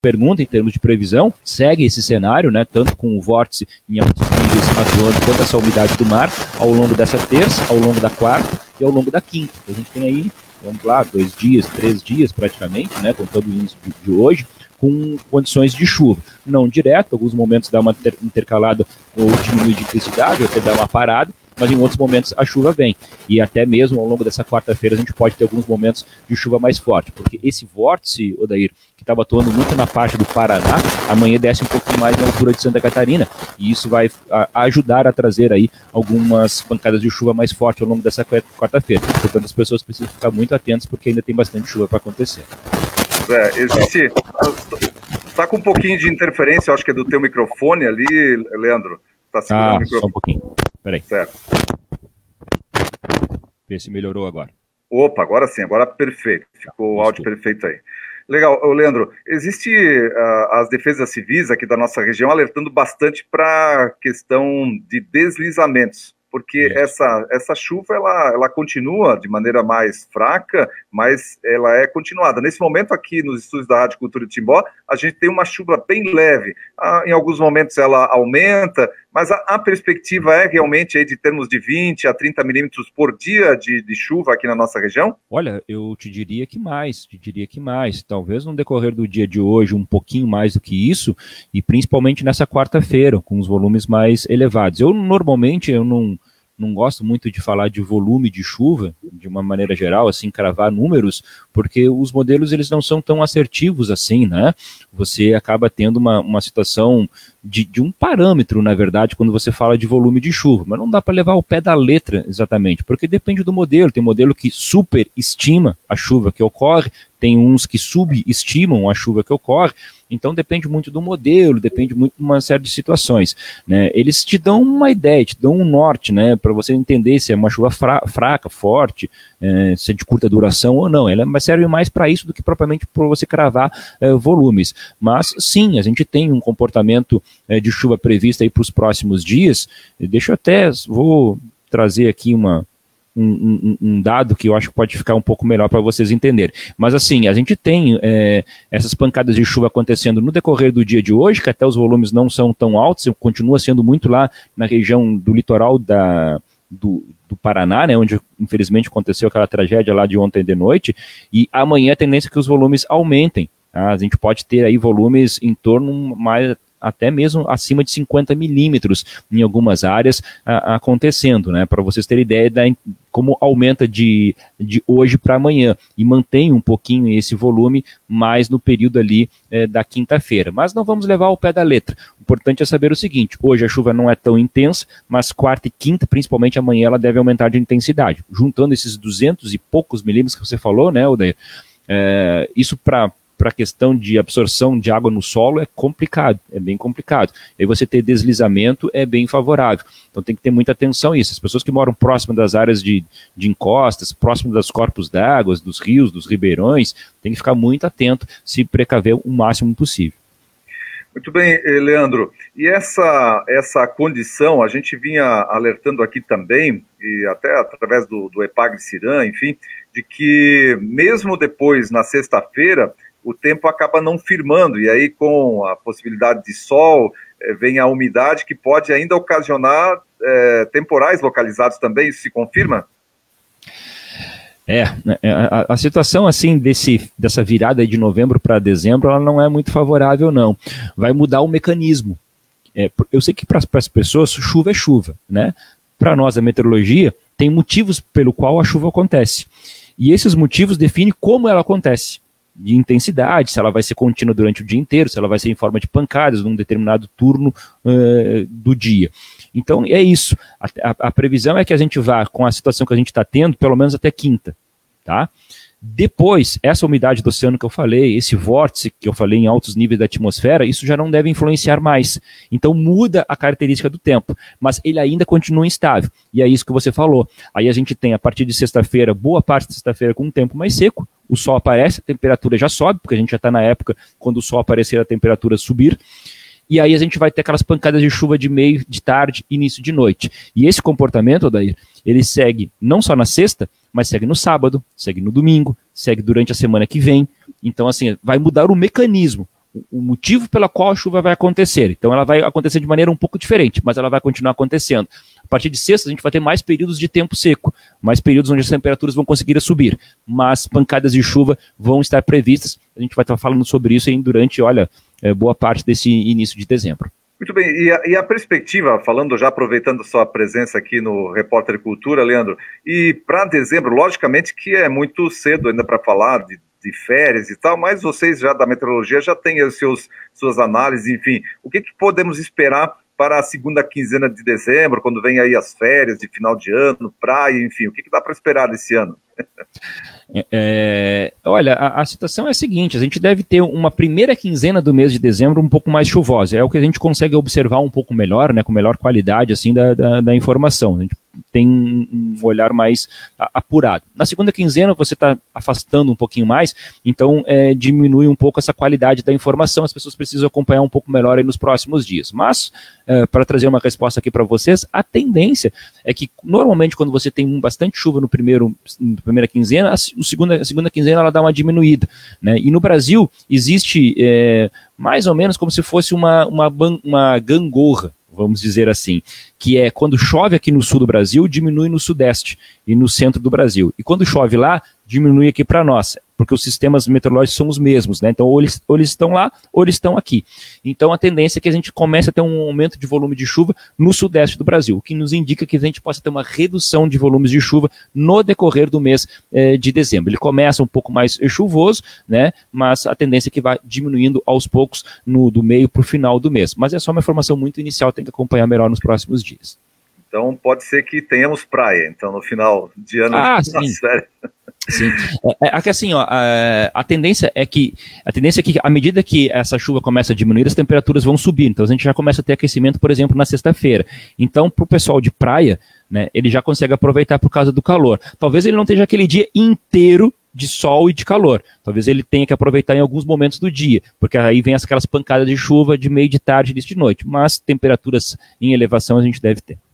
pergunta, em termos de previsão, segue esse cenário, né, tanto com o vórtice em altos níveis atuando, quanto essa umidade do mar, ao longo dessa terça, ao longo da quarta e ao longo da quinta. A gente tem aí, vamos lá, 2 dias, 3 dias praticamente, né, contando o início de hoje, com condições de chuva. Não direto, alguns momentos dá uma intercalada ou diminui de intensidade, ou até dá uma parada, mas em outros momentos a chuva vem. E até mesmo ao longo dessa quarta-feira a gente pode ter alguns momentos de chuva mais forte, porque esse vórtice, Odair, que estava atuando muito na parte do Paraná, amanhã desce um pouquinho mais na altura de Santa Catarina, e isso vai ajudar a trazer aí algumas pancadas de chuva mais forte ao longo dessa quarta-feira. Portanto, as pessoas precisam ficar muito atentas, porque ainda tem bastante chuva para acontecer. Existe... Está com um pouquinho de interferência, acho que é do teu microfone ali, Leandro. Tá segurando o microfone. Só um pouquinho. Peraí. Certo. Vê se melhorou agora. Opa, agora sim, agora perfeito. Ficou o áudio perfeito aí. Legal, Leandro, existe as defesas civis aqui da nossa região alertando bastante para a questão de deslizamentos, porque essa chuva ela continua de maneira mais fraca, mas ela é continuada. Nesse momento aqui nos estúdios da Rádio Cultura de Timbó, a gente tem uma chuva bem leve. Em alguns momentos ela aumenta, mas a perspectiva é realmente aí de termos de 20 a 30 milímetros por dia de chuva aqui na nossa região? Olha, eu te diria que mais. Talvez no decorrer do dia de hoje um pouquinho mais do que isso, e principalmente nessa quarta-feira, com os volumes mais elevados. Normalmente eu não gosto muito de falar de volume de chuva, de uma maneira geral, assim, cravar números, porque os modelos eles não são tão assertivos assim, né? Você acaba tendo uma situação de um parâmetro, na verdade, quando você fala de volume de chuva, mas não dá para levar o pé da letra exatamente, porque depende do modelo. Tem modelo que superestima a chuva que ocorre, tem uns que subestimam a chuva que ocorre, então depende muito do modelo, depende muito de uma série de situações, né? Eles te dão uma ideia, te dão um norte, né, para você entender se é uma chuva fraca, forte, se é de curta duração ou não. Ela serve mais para isso do que propriamente para você cravar volumes. Mas sim, a gente tem um comportamento de chuva prevista aí para os próximos dias. Vou trazer aqui um dado que eu acho que pode ficar um pouco melhor para vocês entenderem. Mas assim, a gente tem essas pancadas de chuva acontecendo no decorrer do dia de hoje, que até os volumes não são tão altos, continua sendo muito lá na região do litoral do Paraná, né, onde infelizmente aconteceu aquela tragédia lá de ontem de noite, e amanhã a tendência é que os volumes aumentem. Tá? A gente pode ter aí volumes em torno até mesmo acima de 50 milímetros em algumas áreas acontecendo, né? Para vocês terem ideia como aumenta de hoje para amanhã, e mantém um pouquinho esse volume mais no período ali da quinta-feira. Mas não vamos levar ao pé da letra. O importante é saber o seguinte: hoje a chuva não é tão intensa, mas quarta e quinta, principalmente amanhã, ela deve aumentar de intensidade. Juntando esses 200 e poucos milímetros que você falou, né, Odair? Isso para a questão de absorção de água no solo é complicado, é bem complicado. E aí você ter deslizamento é bem favorável. Então tem que ter muita atenção a isso. As pessoas que moram próximo das áreas de encostas, próximo dos corpos d'água, dos rios, dos ribeirões, tem que ficar muito atento, se precaver o máximo possível. Muito bem, Leandro. E essa condição, a gente vinha alertando aqui também, e até através do EPAGRE-CIRAM, enfim, de que mesmo depois, na sexta-feira, o tempo acaba não firmando, e aí com a possibilidade de sol, vem a umidade que pode ainda ocasionar temporais localizados também. Isso se confirma? A situação assim dessa virada aí de novembro para dezembro, ela não é muito favorável, não. Vai mudar o mecanismo. Eu sei que para as pessoas chuva é chuva, né? Para nós, a meteorologia, tem motivos pelo qual a chuva acontece. E esses motivos definem como ela acontece. De intensidade, se ela vai ser contínua durante o dia inteiro, se ela vai ser em forma de pancadas num determinado turno do dia. Então é isso, a previsão é que a gente vá com a situação que a gente está tendo pelo menos até quinta, tá? Depois, essa umidade do oceano que eu falei, esse vórtice que eu falei em altos níveis da atmosfera, isso já não deve influenciar mais. Então muda a característica do tempo, mas ele ainda continua instável. E é isso que você falou. Aí a gente tem, a partir de sexta-feira, boa parte de sexta-feira com um tempo mais seco, o sol aparece, a temperatura já sobe, porque a gente já está na época quando o sol aparecer, a temperatura subir. E aí a gente vai ter aquelas pancadas de chuva de meio de tarde, início de noite. E esse comportamento, Odair, ele segue não só na sexta, mas segue no sábado, segue no domingo, segue durante a semana que vem. Então, assim, vai mudar o mecanismo. o motivo pela qual a chuva vai acontecer. Então ela vai acontecer de maneira um pouco diferente, mas ela vai continuar acontecendo. A partir de sexta, a gente vai ter mais períodos de tempo seco, mais períodos onde as temperaturas vão conseguir subir, mas pancadas de chuva vão estar previstas. A gente vai estar falando sobre isso aí durante, boa parte desse início de dezembro. Muito bem, e a perspectiva, falando já, aproveitando sua presença aqui no Repórter Cultura, Leandro, e para dezembro, logicamente que é muito cedo ainda para falar de férias e tal, mas vocês já da meteorologia já têm as suas análises, enfim, o que podemos esperar para a segunda quinzena de dezembro, quando vem aí as férias de final de ano, praia, enfim, o que dá para esperar desse ano? Olha, a situação é a seguinte, a gente deve ter uma primeira quinzena do mês de dezembro um pouco mais chuvosa, é o que a gente consegue observar um pouco melhor, né, com melhor qualidade assim, da informação, a gente tem um olhar mais apurado. Na segunda quinzena você está afastando um pouquinho mais, então diminui um pouco essa qualidade da informação, as pessoas precisam acompanhar um pouco melhor aí nos próximos dias, mas para trazer uma resposta aqui para vocês, a tendência é que normalmente quando você tem bastante chuva na primeira quinzena, a segunda quinzena ela dá uma diminuída, né? E no Brasil existe mais ou menos como se fosse uma gangorra, vamos dizer assim, que é quando chove aqui no sul do Brasil, diminui no sudeste e no centro do Brasil. E quando chove lá, diminui aqui para nós, porque os sistemas meteorológicos são os mesmos, né? Então, ou eles estão lá, ou eles estão aqui. Então, a tendência é que a gente comece a ter um aumento de volume de chuva no sudeste do Brasil, o que nos indica que a gente possa ter uma redução de volumes de chuva no decorrer do mês de dezembro. Ele começa um pouco mais chuvoso, né? Mas a tendência é que vai diminuindo aos poucos do meio para o final do mês. Mas é só uma informação muito inicial, tem que acompanhar melhor nos próximos dias. Então, pode ser que tenhamos praia, então, no final de ano. Sim. Sim. Aqui assim, a tendência é que à medida que essa chuva começa a diminuir, as temperaturas vão subir. Então a gente já começa a ter aquecimento, por exemplo, na sexta-feira. Então, para o pessoal de praia, né, ele já consegue aproveitar por causa do calor. Talvez ele não esteja aquele dia inteiro de sol e de calor. Talvez ele tenha que aproveitar em alguns momentos do dia, porque aí vem aquelas pancadas de chuva de meio de tarde e de noite. Mas temperaturas em elevação a gente deve ter.